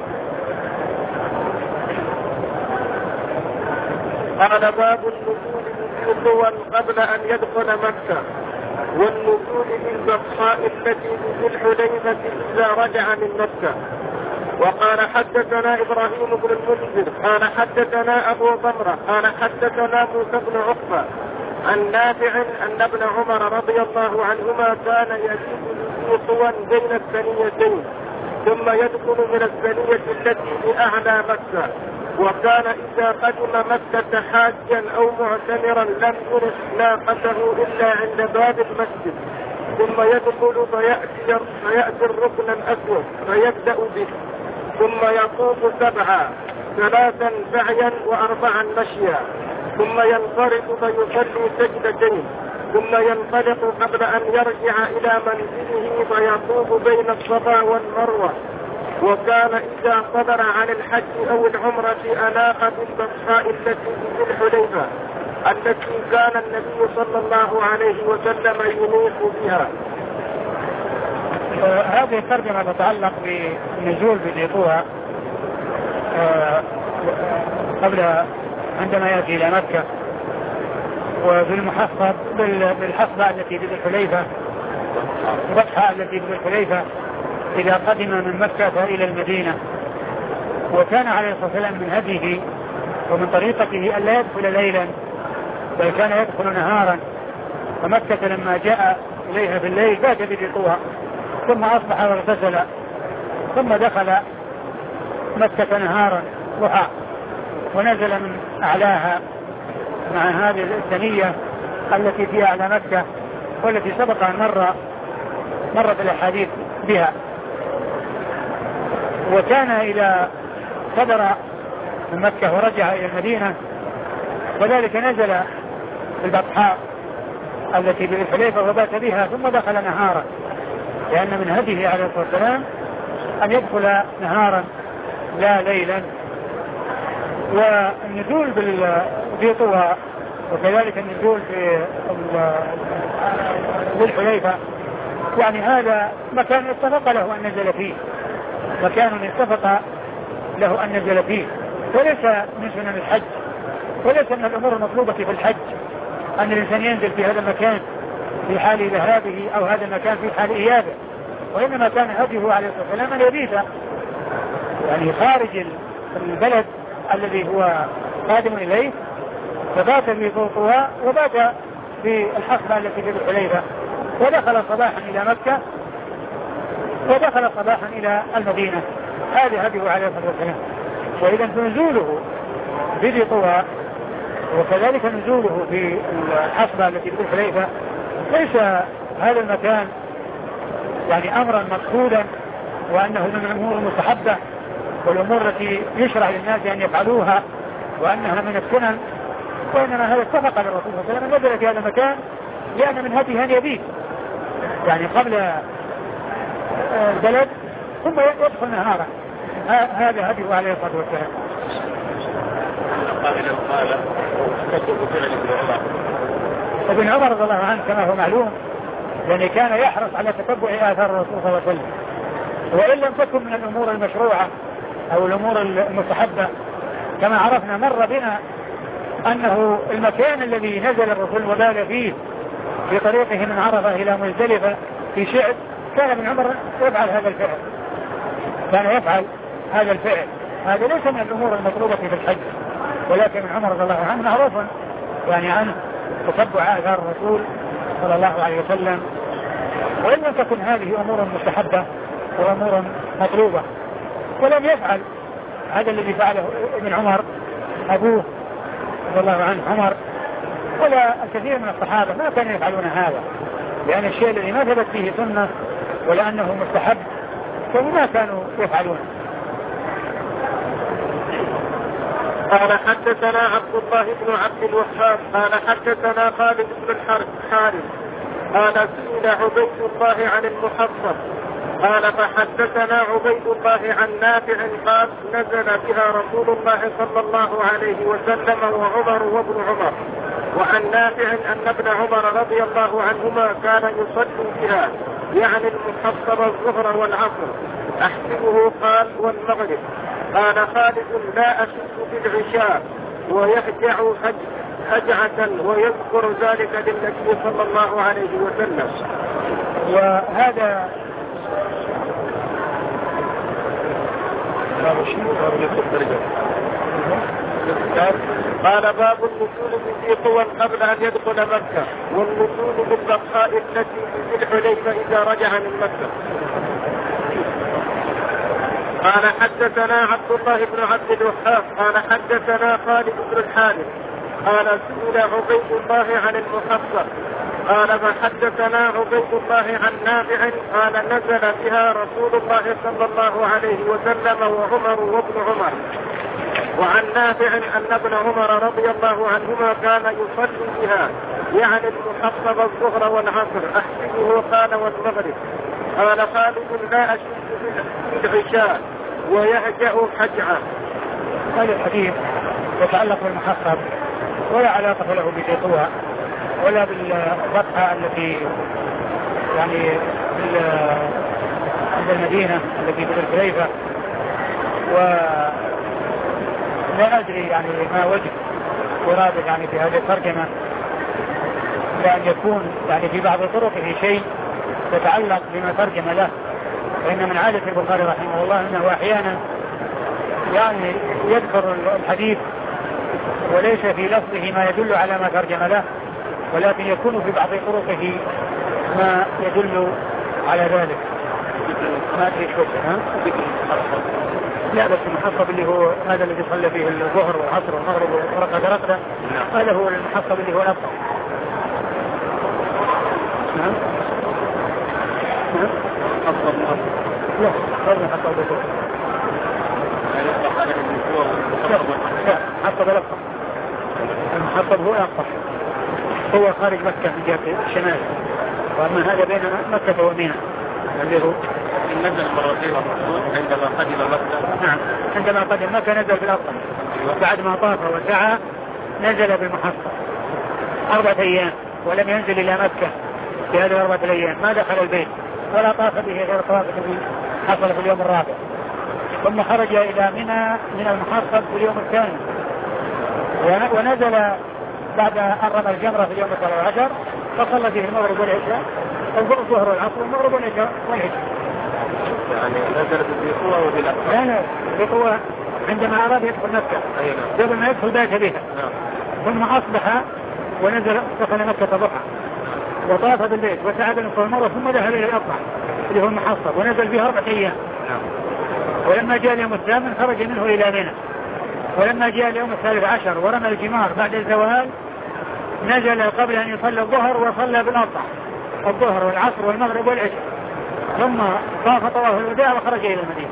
قال باب النزول بالطول قبل أن يدخل مكة، والنزول بالبطحاء التي في الحليفة إذا رجع من مكة. وقال حدثنا إبراهيم بن المنذر قال حدثنا أبو ضمرة قال حدثنا موسى بن عقبة عن نافع أن ابن عمر رضي الله عنهما كان يزيد طوا بين الثنيتين ثم يدخل من الثنية التي بأعلى مكة، وكان إذا قدم مكة حاجا أو معتمرا لم يرح ناقته إلا عند باب المسجد، ثم يدخل فيأتي, فيأتي الركن الأسود فيبدأ به، ثم يطوف سبعا ثلاثا سعيا وأربعا مشيا، ثم ينصرف فيصلي سجدتين، ثم ينطلق قبل أن يرجع إلى منزله فيطوف بين الصفا والمروة. وكان إذا صدر عن الحج أو العمرة أناق بالبطحاء التي في الحليفة التي كان النبي صلى الله عليه وسلم ينيق بها. هذه الترجمة تتعلق بالنزول بذيقها قبل عندما يأتي إلى مكة، وبالمحصب بالحصبة التي في الحليفة البطحاء التي في الحليفة إذا قدم من مكة إلى المدينة. وكان عليه الصلاة والسلام من هديه ومن طريقته أن لا يدخل ليلا بل كان يدخل نهارا، فمكة لما جاء إليها في الليل بات بذيقها ثم أصبح واغتسل ثم دخل مكة نهارا ضحى ونزل من أعلاها مع هذه الثنية التي في أعلى مكة والتي سبق أن مر مرت الأحاديث بها. وكان إذا صدر من مكة ورجع إلى المدينة وذلك نزل في البطحاء التي بذي الحليفة وبات بها ثم دخل نهارا، لأن من هديه عليه الصلاة والسلام أن يدخل نهارا لا ليلا. والنزول في طوى وكذلك النزول في ذي الحليفة يعني هذا مكان اتفق له أن نزل فيه، مكان اتفق له أن نزل فيه، وليس من سنن الحج وليس من الأمور المطلوبة في الحج أن الإنسان ينزل في هذا المكان في حال ذهابه أو هذا المكان في حال إيابه، وإنما كان هديه عليه الصلاة والسلام أن يبيت يعني خارج البلد الذي هو قادم إليه، فبات في طوى وبات في الحصبة التي في الحليفة ودخل صباحا إلى مكة ودخل صباحا إلى المدينة. هذا هديه عليه الصلاة والسلام. وإذا نزوله في ذي طوى وكذلك نزوله في الحصبة التي في الحليفة ليس هذا المكان يعني أمرا مقصودا وأنه من الأمور المستحبة والأمور التي يشرع للناس أن يفعلوها وأنها من السنن، وإنما هذا اتفق للرسول صلى الله عليه وسلم نزل في هذا المكان لأن من هديه أن يبيت يعني قبل البلد ثم يدخل نهارا. هذا هديه عليه الصلاة والسلام. ابن عمر رضي الله عنه كما هو معلوم يعني كان يحرص على تتبع آثار الرسول صلى الله عليه وسلم، وإن لم تكن من الأمور المشروعة أو الأمور المستحبة كما عرفنا مر بنا أنه المكان الذي نزل الرسول وبال فيه في طريقه من عرفة إلى مزدلفة في شعب كان ابن عمر يفعل هذا الفعل، كان يفعل هذا الفعل. هذا ليس من الأمور المطلوبة في الحج، ولكن ابن عمر رضي الله عنه معروف يعني عنه تتبع آثار الرسول صلى الله عليه وسلم، وإن لم تكن هذه أمور مستحبة وأمور مطلوبة. ولم يفعل هذا الذي فعله ابن عمر أبوه رضي الله عنه عمر ولا الكثير من الصحابة ما كانوا يفعلون هذا، لأن الشيء الذي ما ثبت فيه سنة ولا أنه مستحب فما كانوا يفعلون. قال حدثنا عبد الله بن عبد الوهاب قال حدثنا خالد بن الحارث قال سئل عبيد الله عن المحصب قال فحدثنا عبيد الله عن نافع قال نزل بها رسول الله صلى الله عليه وسلم وعمر وابن عمر. وعن نافع أن ابن عمر رضي الله عنهما كان يصلي بها يعني المحصب الظهر والعصر أحسبه قال والمغرب. قال خالد لا أشك في العشاء ويهجع هجعة ويذكر ذلك للنبي صلى الله عليه وسلم. وهذا قال باب النزول في طوى قبل أن يدخل مكة والنزول بالبقاء التي في الحليفة إذا رجع من مكة. قال حدثنا عبد الله بن عبد الوهاب قال حدثنا خالد بن الحارث قال سئل عبيد الله عن المحصب قال فحدثنا عبيد الله عن نافع قال نزل بها رسول الله صلى الله عليه وسلم وعمر وابن عمر. وعن نافع أن ابن عمر رضي الله عنهما كان يصلي بها يعني المحصب الظهر والعصر أحسبه قال والمغرب. قال خالد لا أشك في العشاء ويهجأ حجعة. هذا الحديث يتعلق بالمحصب ولا علاقة له بطوى ولا بالبطحة التي يعني عند المدينة التي في الحليفة، ولا أدري يعني ما وجه ورابط يعني في هذه الترجمة لأن يكون يعني في بعض طرقه شيء يتعلق بما ترجم له، فإن من عادة البخاري رحمه الله أنه أحيانا يعني يذكر الحديث وليس في لفظه ما يدل على ما ترجم له، ولكن يكون في بعض طرقه ما يدل على ذلك. ما أدري شو ها؟ لا بس المحصب اللي هو هذا الذي صلى فيه الظهر والعصر والمغرب ورقد رقدة هذا هو المحصب اللي هو الأفضل. نعم أفضل من أفضل لا غير المحصب بالظهر لا محصب الأفضل المحصب هو الأفضل هو خارج مكة من جهة الشمال وأما هذا بين مكة وميناء الذي هو نزل مرتين الرسول عندما قدم مكة. نعم عندما قدم مكة نزل في الأفضل بعد ما طاف وسعى نزل بالمحصب أربعة أيام ولم ينزل إلى مكة في هذه الأربعة الأيام ما دخل البيت ولا طاف به غير طواف الذي حصل في اليوم الرابع ثم خرج إلى منى من المحصب في اليوم الثاني ونزل بعد أن رمى الجمرة في اليوم الثالث عشر فصلى فيه المغرب والعشاء الظهر والعصر والمغرب والعشاء والعشاء يعني نزلت بقوة وبالأقوى لا لا بقوة عندما أراد يدخل مكة قبل ما يدخل بات بها ثم أصبح ونزل دخل مكة ضحى وطاف بالبيت وسعى بالنصف مرة ثم ذهب إلى الأضحى اللي هو المحصب ونزل فيها أربعة أيام ولما جاء اليوم الثامن خرج منه إلى منى ولما جاء اليوم الثالث عشر ورمى الجمار بعد الزوال نزل قبل أن يصلي الظهر وصلى بالأضحى الظهر والعصر والمغرب والعشاء ثم طاف طواف الوداع وخرج إلى المدينة.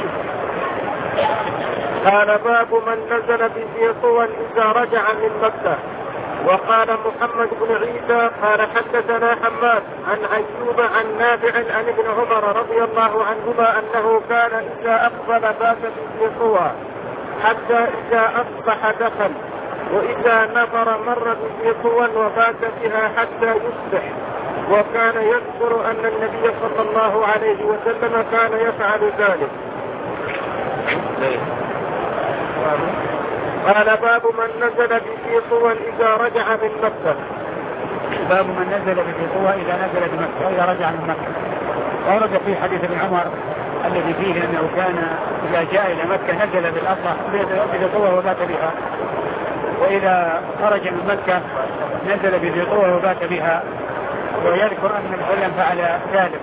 قال باب من نزل بذي طوى إذا رجع من مكة. وقال محمد بن عيسى قال حدثنا حماد عن أيوب عن نافع عن ابن عمر رضي الله عنهما أنه كان إذا أقبل بات بذي طوى حتى إذا أصبح دخل وإذا نفر مر بذي طوى وبات بها حتى يصبح وكان يذكر أن النبي صلى الله عليه وسلم كان يفعل ذلك. قال باب من نزل بذي طوى إذا رجع من مكة. باب من نزل بذي طوى إذا نزل بمكة إذا رجع من مكة. ورد في حديث ابن عمر الذي فيه أنه كان إذا جاء إلى مكة نزل بالأصح بذي طوى وبات بها وإذا خرج من مكة نزل بذي طوى وبات بها ويذكر أن النبي فعل ذلك.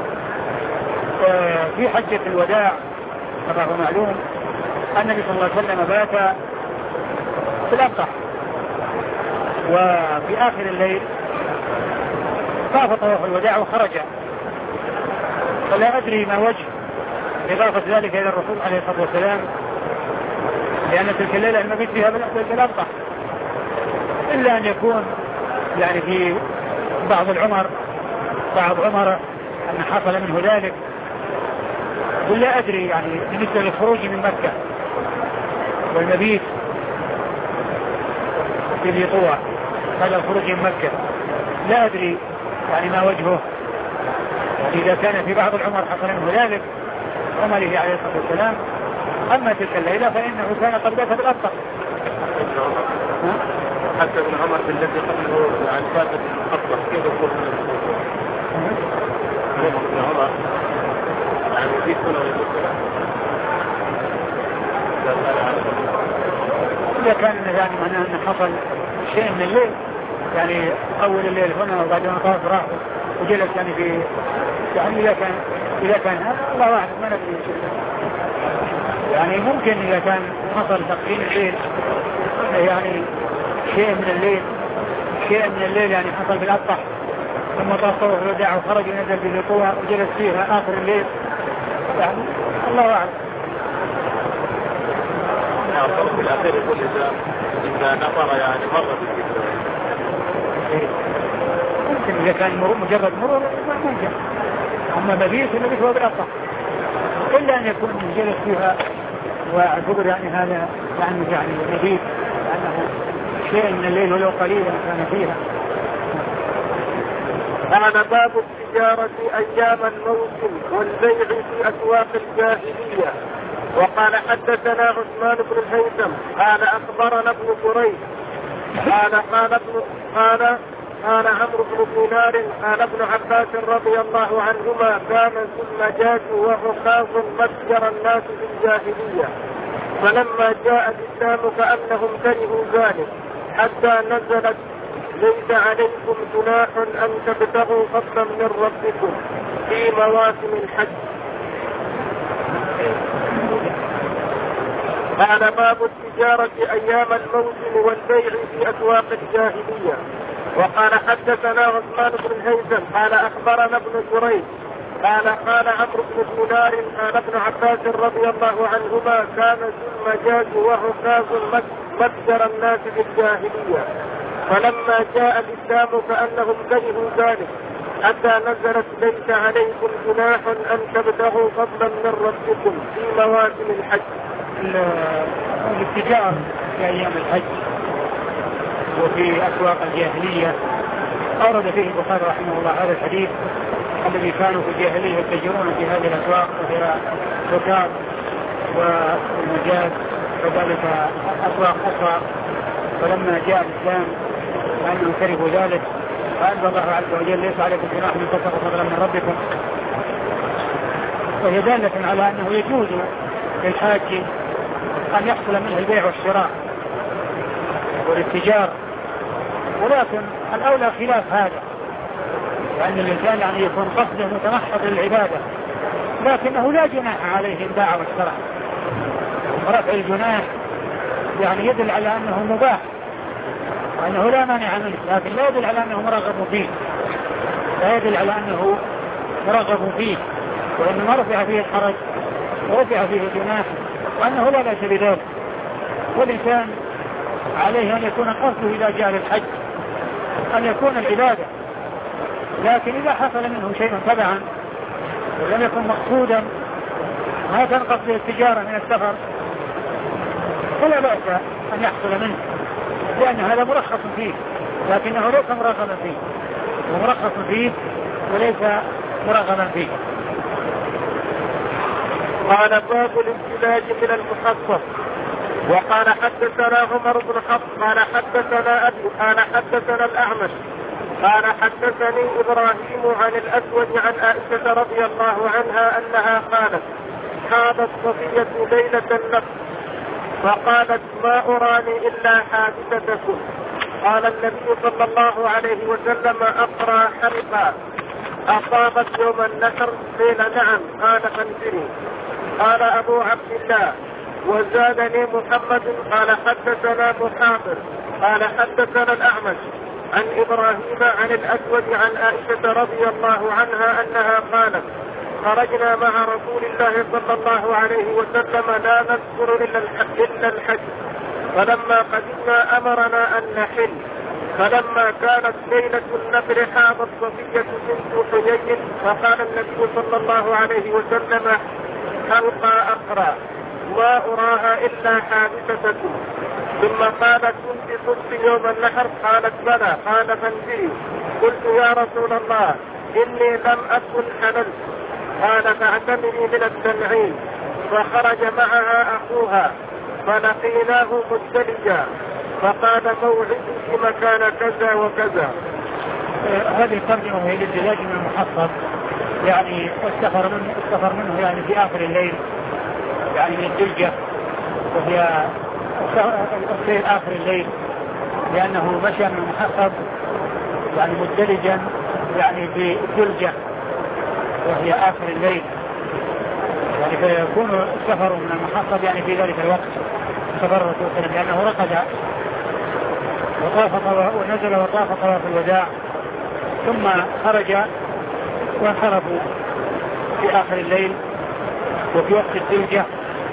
في حجة الوداع كما هو معلوم النبي صلى الله عليه وسلم بات في الأبطح وفي آخر الليل طاف طواف الوداع وخرج فلا أدري ما وجه إضافة ذلك إلى الرسول عليه الصلاة والسلام لأن تلك الليلة المبيت فيها بالأبطح إلا أن يكون يعني في بعض العمر بعض عمر أن حصل منه ذلك ولا أدري يعني بالنسبة للخروج من مكة والمبيت في ذي طوى هذا الخروج من مكة لا أدري يعني ما وجهه إذا كان في بعض العمر حصل منه ذلك عمره عليه الصلاة والسلام. أما تلك الليلة فإنه كان قد بات بالأبطح. حتى ابن عمر بالذي قبله عن فاتة الأبطح كيف يقول ابن عمر يعني في سنة إذا كان يعني معناه أن حصل شيء من الليل يعني أول الليل هنا وبعد ما طاف راح وجلس يعني في يعني إذا كان إذا كان هذا الله واحد ما ندري يعني ممكن إذا كان حصل تقييم الليل يعني شيء من الليل شيء من الليل يعني حصل في الأبطح ثم طاف طواف الوداع وخرج ونزل بذي طوى وجلس فيها آخر الليل يعني الله أعلم. في الأخير يقول إذا إذا نفر يعني مرة ممكن إذا كان مرور مجرد مرور ممكن أما مبيت المبيت هو بالأبطح إلا أن يكون جلس فيها واعتبر يعني هذا يعني يعني مبيت لأنه شيء من الليل ولو قليلا كان فيها. هذا باب التجارة أيام الموسم والبيع في أسواق الجاهلية. وقال حدثنا عثمان بن الهيثم قال أخبرنا ابن جريج قال قال ابن قال قال عمرو بن دينار قال ابن عباس رضي الله عنهما كان الزمجاج وعكاظ متجر الناس في الجاهلية فلما جاء الإسلام كأنهم كرهوا ذلك حتى نزلت ليس عليكم جناح أن تبتغوا فضلا من ربكم في مواسم الحج. قال باب التجارة أيام الموسم والبيع في أسواق الجاهلية. وقال حدثنا عثمان بن الهيثم قال أخبرنا ابن جريج قال قال عمرو بن دينار قال ابن عباس رضي الله عنهما كان ذو المجاز وعكاظ متجر الناس في الجاهلية، فلما جاء الإسلام كأنهم كرهوا ذلك حتى نزلت ليس عليكم جناح أن تبتغوا فضلا من ربكم في مواسم الحج. الاتجار في أيام الحج وفي أسواق الجاهلية أورد فيه البخاري رحمه الله هذا الحديث الذي كانوا في الجاهلية يتجرون في هذه الأسواق وهي الركاب والمجاز وذلك أسواق أخرى، فلما جاء الإسلام كأنهم كرهوا ذلك فأنزل الله عز وجل ليس عليكم جناح أن تبتغوا فضلا من ربكم، وهي دالة على أنه يجوز للحاج أن يحصل منه البيع والشراء والاتجار، ولكن الأولى خلاف هذا، لأن الإنسان يعني يكون قصده متمحض للعبادة، لكنه لا جناح عليه الباع والشراء. ورفع الجناح يعني يدل على أنه مباح وأنه لا مانع منه، لكن لا يدل على أنه مرغب فيه، لا يدل على أنه مرغب فيه، وإنما رفع فيه الحرج ورفع فيه الجناح وأنه لا بأس بذلك. والإنسان عليه أن يكون قصده إذا جاء للحج أن يكون العبادة، لكن إذا حصل منه شيء تبعا ولم يكن مقصودا ما كان قصده التجارة من السفر فلا بأس أن يحصل منه، لأن هذا مرخص فيه لكنه ليس مرغبا فيه، ومرخص فيه وليس مرغبا فيه. قال باب الامتلاج من المحصص. وقال حدثنا عمر بن حفص قال حدثنا أبي قال حدثنا الأعمش قال حدثني إبراهيم عن الأسود عن عائشة رضي الله عنها أنها قالت حاضت صفية ليلة النفس فقالت ما أراني إلا حادثتكم. قال النبي صلى الله عليه وسلم أقرى حلقا أصابت يوم النحر؟ قيل نعم. قال فانزلي. قال أبو عبد الله وزادني محمد قال حدثنا محاضر قال حدثنا الأعمش عن إبراهيم عن الأسود عن عائشة رضي الله عنها أنها قالت خرجنا مع رسول الله صلى الله عليه وسلم لا نذكر إلا الحج، فلما قدمنا أمرنا أن نحل، فلما كانت ليلة النفر حاضت صفية بنت حيي فقال النبي صلى الله عليه وسلم حلقى أقرى ما أراها إلا حادثتكم. ثم قالت كنت صدت يوم النحر؟ قالت بلى. قال فانزلي. قلت يا رسول الله إني لم أكن حللت. قال فاعتمري من التنعيم. فخرج معها أخوها فلقيناه مزدلجا فقال موعدك مكان كذا وكذا. هذه الترجمة هي للزلاج من المحصص، يعني السفر منه, السفر منه يعني في آخر الليل يعني من الدلجة، وهي السير آخر الليل لأنه مشى من المحصص يعني مزدلجا يعني في الدلجة وهي آخر الليل، يعني فيكون السفر من المحصص يعني في ذلك الوقت سفر الرسول صلى الله عليه وسلم لأنه رقد وطاف ونزل وطاف طواف الوداع ثم خرج وانصرفوا في آخر الليل وفي وقت الدلجة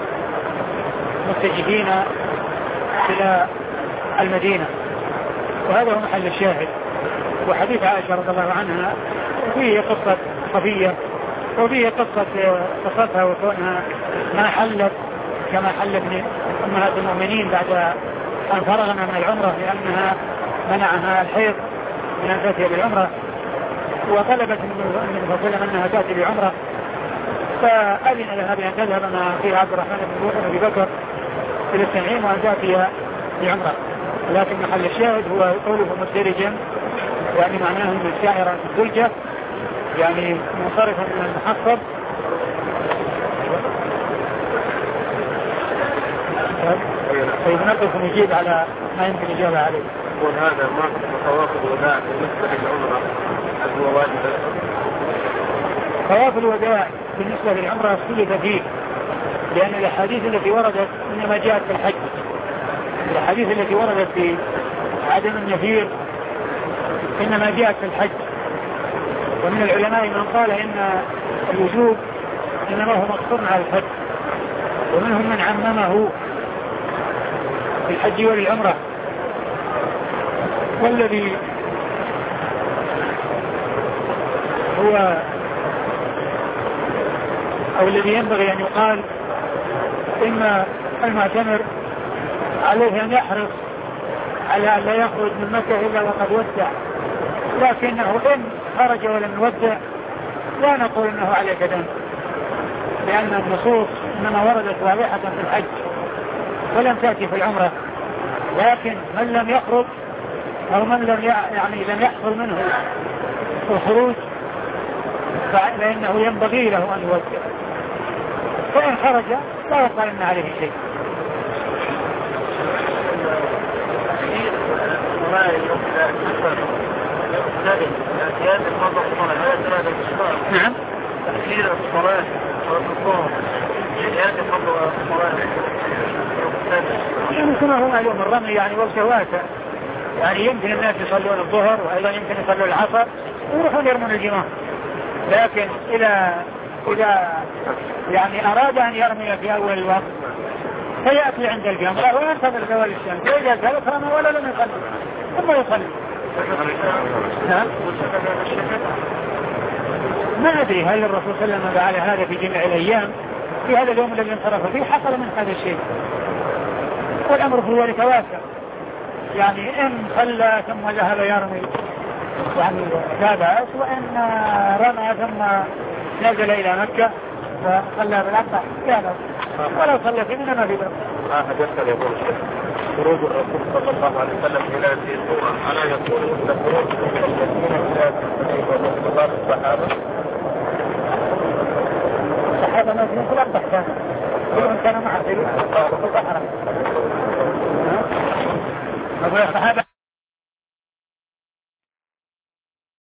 متجهين إلى المدينة، وهذا هو محل الشاهد. وحديث عائشة رضي الله عنها فيه قصة صفية وفيه قصة قصتها وكونها ما حلت كما حل ابن أمهات المؤمنين بعد أن فرغنا من العمرة لأنها منعها الحيض من أن تأتي بالعمرة، وطلبت من فصلة أنها تأتي بعمرة فأذن لها بأن تذهب مع أخيها عبد الرحمن بن أبي بكر إلى التنعيم وأن تأتي بعمرة. لكن محل الشاهد هو قوله مزدلجا، يعني معناه من الشاعر في الدلجة يعني منصرفا من المحصب. طيب نقف ونجيب على ما يمكن إجابة عليه. يقول هذا ما في طواف الوداع بالنسبة للعمرة هل هو واجب؟ طواف الوداع بالنسبة للعمرة اختلف فيه، لأن الأحاديث التي وردت إنما جاءت في الحج. الأحاديث التي وردت في عدم النفير إنما جاءت في الحج. ومن العلماء من قال إن الوجوب إنما هو مقصور على الحج، ومنهم من عممه في الحج والعمرة. والذي هو أو الذي ينبغي أن يقال إن المعتمر عليه أن يحرص على أن لا يخرج من مكة إلا وقد ودع، لكنه إن خرج ولم يودع لا نقول إنه عليه دم، لأن النصوص إنما وردت واضحة في الحج ولم تأتي في العمرة. لكن من لم يخرج أو من لم يعني لم يحصل منه الخروج فإنه ينبغي له أن يودع، فإن خرج لا يقال إن عليه شيء. نعم. تأخير الصلاة والصوم زيادة فضل الصلاة يعني كما هو معلوم الرمي يعني وبشواته، يعني يمكن الناس يصلون الظهر وأيضا يمكن يصلون العصر ويروحون يرمون الجمار، لكن إذا إذا يعني أراد أن يرمي في أول الوقت فيأتي عند الجمرة وينتظر زوال الشمس، وإذا ذلك رمى ولا لم يصلي ثم يصلي. نعم. ما أدري هل الرسول صلى الله عليه وسلم فعل هذا في جميع الأيام، في هذا اليوم الذي انصرف فيه حصل من هذا الشيء، والأمر في ذلك واسع. يعني إن صلى ثم ذهب يرمي يعني لا بأس، وإن رمى ثم نزل إلى مكة فصلى بالأربع لا بأس، ولو صلى في منى ما في بأس. ما حدثنا يقول خروج الرسول صلى الله عليه وسلم إلى ذي القرى ألا يقول إن خروج من المدينة إلى انتظار الصحابة؟ الصحابة ما فيهم كلهم تحتان كلهم كانوا معه في الصحراء. أقول الصحابة